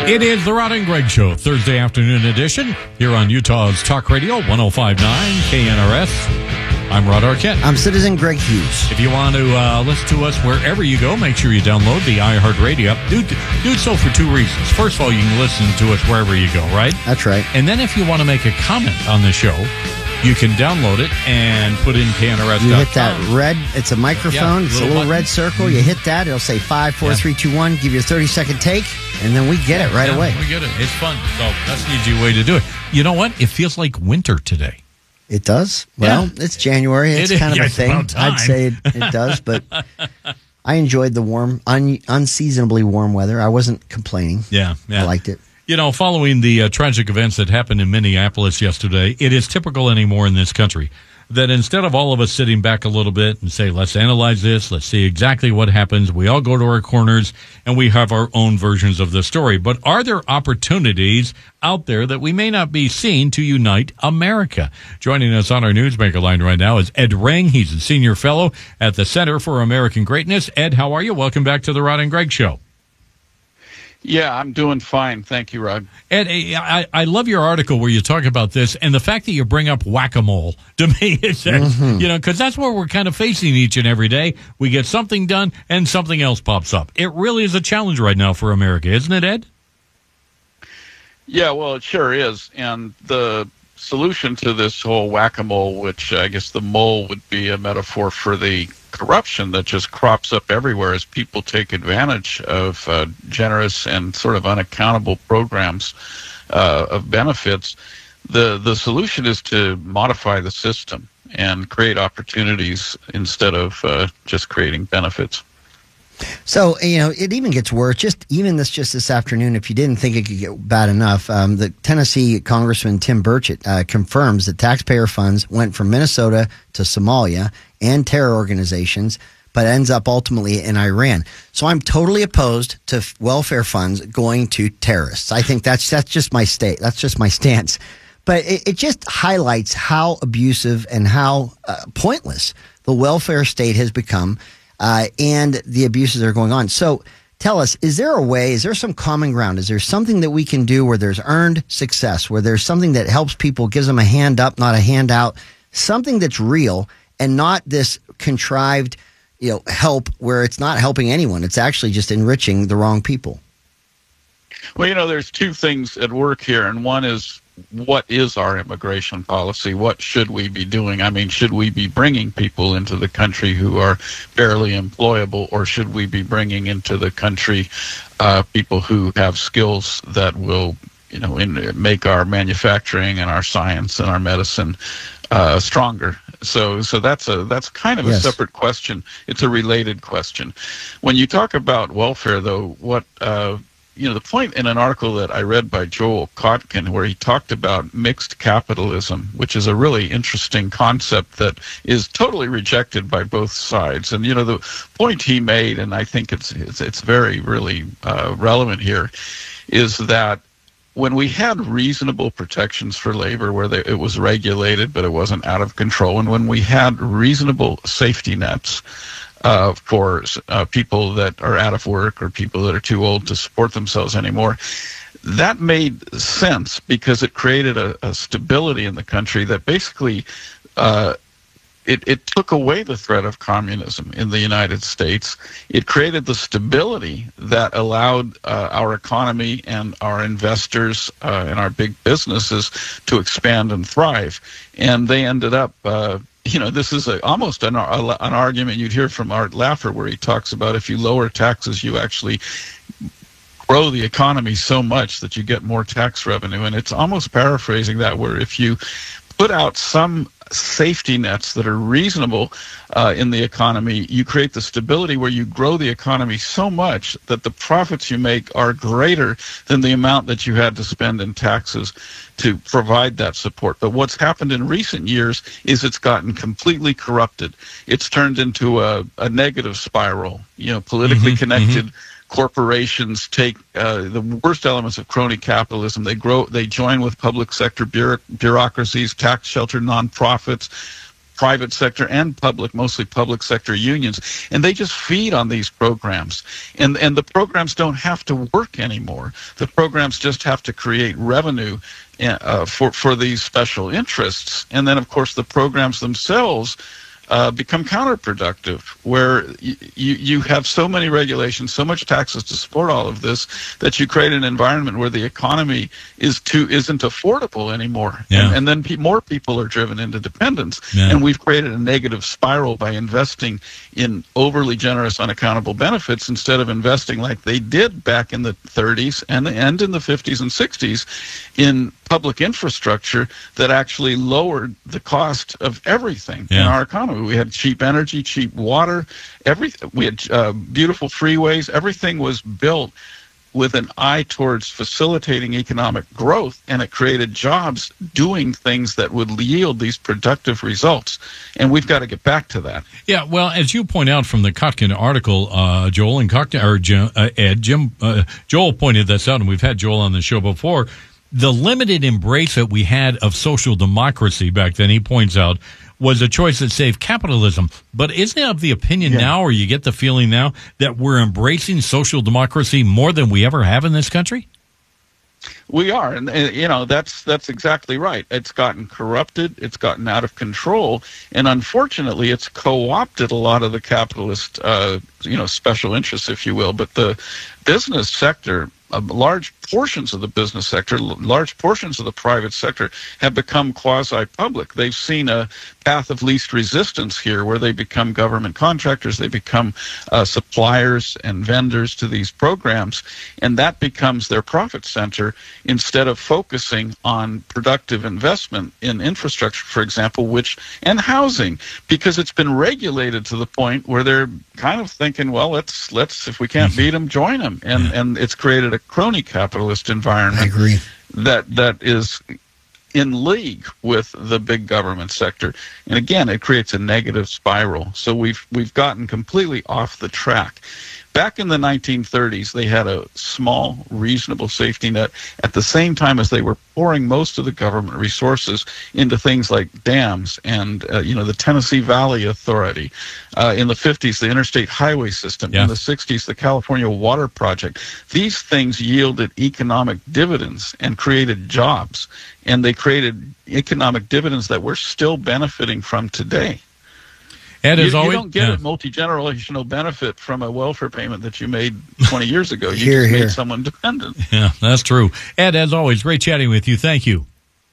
It is the Rod and Greg Show, Thursday afternoon edition, here on Utah's Talk Radio, 105.9 KNRS. I'm Rod Arquette. I'm Citizen Greg Hughes. If you want to listen to us wherever you go, make sure you download the iHeartRadio app. Do so for two reasons. First of all, you can listen to us wherever you go, right? That's right. And then if you want to make a comment on the show, you can download it and put in KNRS.com. You hit that red, it's a microphone, it's a little red circle. You hit that, it'll say 5, 4, 3, 2, 1, give you a 30-second take, and then we get it right away. We get it. It's fun. So that's an easy way to do it. You know what? It feels like winter today. It does? Well, it's January. It's kind of a thing. I'd say it does, but I enjoyed the warm, unseasonably warm weather. I wasn't complaining. Yeah. I liked it. You know, following the tragic events that happened in Minneapolis yesterday, it is typical anymore in this country that instead of all of us sitting back a little bit and say, let's analyze this, let's see exactly what happens, we all go to our corners and we have our own versions of the story. But are there opportunities out there that we may not be seeing to unite America? Joining us on our Newsmaker line right now is Ed Ring. He's a senior fellow at the Center for American Greatness. Ed, how are you? Welcome back to the Rod and Greg Show. Yeah, I'm doing fine. Thank you, Rod. Ed, I love your article where you talk about this, and the fact that you bring up whack-a-mole, to me, it says, you know, because that's what we're kind of facing each and every day. We get something done, and something else pops up. It really is a challenge right now for America, isn't it, Ed? Yeah, well, it sure is. And the solution to this whole whack-a-mole, which I guess the mole would be a metaphor for the corruption that just crops up everywhere as people take advantage of generous and sort of unaccountable programs of benefits. The solution is to modify the system and create opportunities instead of just creating benefits. So, you know, it even gets worse. Just this afternoon, if you didn't think it could get bad enough, the Tennessee Congressman Tim Burchett confirms that taxpayer funds went from Minnesota to Somalia and terror organizations, but ends up ultimately in Iran. So I'm totally opposed to welfare funds going to terrorists. I think that's just my state. That's just my stance. But it just highlights how abusive and how pointless the welfare state has become. And the abuses that are going on. So tell us, is there a way, is there some common ground? Is there something that we can do where there's earned success, where there's something that helps people, gives them a hand up, not a handout, something that's real and not this contrived, help where it's not helping anyone. It's actually just enriching the wrong people. Well, there's two things at work here, and one is, what is our immigration policy? What should we be doing? I mean, should we be bringing people into the country who are barely employable, or should we be bringing into the country people who have skills that will, make our manufacturing and our science and our medicine stronger? So that's kind of a separate question. It's a related question. When you talk about welfare, though, what the point in an article that I read by Joel Kotkin, where he talked about mixed capitalism, which is a really interesting concept that is totally rejected by both sides. And, the point he made, and I think it's very, really relevant here, is that when we had reasonable protections for labor where it was regulated, but it wasn't out of control, and when we had reasonable safety nets for people that are out of work or people that are too old to support themselves anymore, that made sense because it created a stability in the country that basically it took away the threat of communism in the United States. It created the stability that allowed our economy and our investors and our big businesses to expand and thrive. And they ended up this is almost an argument you'd hear from Art Laffer, where he talks about if you lower taxes, you actually grow the economy so much that you get more tax revenue. And it's almost paraphrasing that, where if you put out some safety nets that are reasonable in the economy, you create the stability where you grow the economy so much that the profits you make are greater than the amount that you had to spend in taxes to provide that support. But what's happened in recent years is it's gotten completely corrupted. It's turned into a negative spiral. Politically connected corporations take the worst elements of crony capitalism. They join with public sector bureaucracies, tax shelter nonprofits, private sector and public, mostly public sector unions, and they just feed on these programs. And the programs don't have to work anymore. The programs just have to create revenue for these special interests. And then, of course, the programs themselves become counterproductive, where you have so many regulations, so much taxes to support all of this, that you create an environment where the economy isn't affordable anymore. Yeah. And then more people are driven into dependence. Yeah. And we've created a negative spiral by investing in overly generous, unaccountable benefits instead of investing like they did back in the 30s and in the 50s and 60s in public infrastructure that actually lowered the cost of everything in our economy. We had cheap energy, cheap water, everything. We had beautiful freeways. Everything was built with an eye towards facilitating economic growth, and it created jobs doing things that would yield these productive results. And we've got to get back to that. Yeah, well, as you point out from the Kotkin article, Joel and Kotkin, or Joel pointed this out, and we've had Joel on the show before. The limited embrace that we had of social democracy back then, he points out, was a choice that saved capitalism. But isn't it of the opinion now, or you get the feeling now, that we're embracing social democracy more than we ever have in this country? We are, and that's exactly right. It's gotten corrupted, it's gotten out of control, and unfortunately, it's co-opted a lot of the capitalist, special interests, if you will. But the business sector, large portions of the business sector, large portions of the private sector have become quasi-public. They've seen a path of least resistance here, where they become government contractors, they become suppliers and vendors to these programs, and that becomes their profit center instead of focusing on productive investment in infrastructure, for example, and housing, because it's been regulated to the point where they're kind of thinking, well, let's if we can't beat them, join them, and it's created a crony capitalist environment. I agree. That is in league with the big government sector, and again, it creates a negative spiral. So we've gotten completely off the track. Back in the 1930s, they had a small, reasonable safety net at the same time as they were pouring most of the government resources into things like dams and, the Tennessee Valley Authority. In the 50s, the Interstate Highway System. In the 60s, the California Water Project. These things yielded economic dividends and created jobs. And they created economic dividends that we're still benefiting from today. And you don't get a multi-generational benefit from a welfare payment that you made 20 years ago. You just made someone dependent. Yeah, that's true. Ed, as always, great chatting with you. Thank you.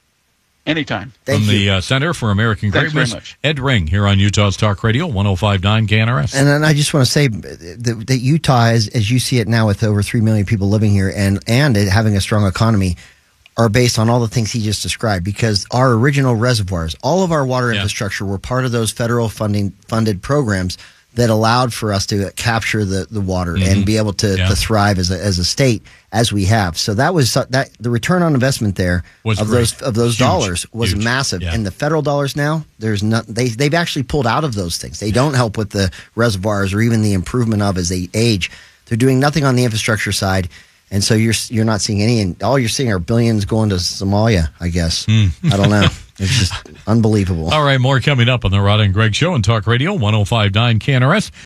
Anytime. From the Center for American Greatness, Ed Ring, here on Utah's Talk Radio, 105.9 KNRS. And then I just want to say that Utah, as you see it now with over 3 million people living here and it having a strong economy, are based on all the things he just described, because our original reservoirs, all of our water infrastructure were part of those federal funded programs that allowed for us to capture the water and be able to thrive as a state as we have. So that was that the return on investment there of those dollars was massive. And the federal dollars now, there's not they've actually pulled out of those things. They don't help with the reservoirs or even the improvement of as they age. They're doing nothing on the infrastructure side. And so you're not seeing any, and all you're seeing are billions going to Somalia, I guess. I don't know. It's just unbelievable. All right, more coming up on the Rod and Greg Show on Talk Radio 105.9 KNRS.